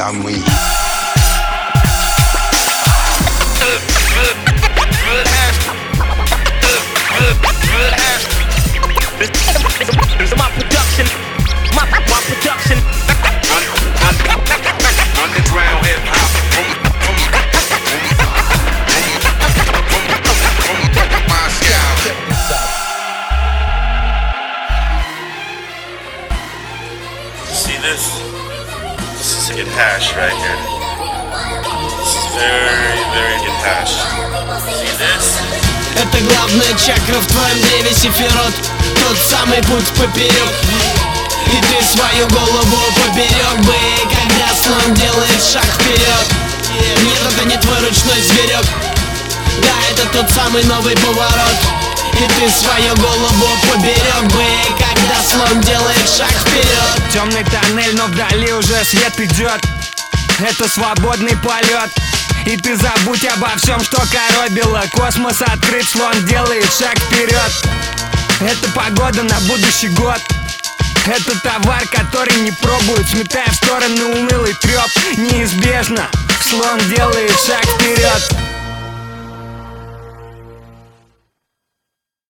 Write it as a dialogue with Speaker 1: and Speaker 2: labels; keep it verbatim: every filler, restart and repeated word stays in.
Speaker 1: самый.
Speaker 2: My production, my, my production.
Speaker 3: Underground hip hop.
Speaker 4: See this? This is hidden hash right here. This is very, very hidden hash. See this?
Speaker 5: Это главная чакра в твоем древе сефирот, тот самый путь поперек. И ты свою голову поберег бы, когда слон делает шаг вперед. Нет, это не твой ручной зверек. Да, это тот самый новый поворот. И ты свою голову поберег бы, когда слон делает шаг вперед.
Speaker 6: Темный тоннель, но вдали уже свет идет. Это свободный полет. И ты забудь обо всем, что коробило. Космос открыт, слон делает шаг вперед. Это погода на будущий год. Это товар, который не пробуют, сметая в стороны унылый треп. Неизбежно слон делает шаг вперед.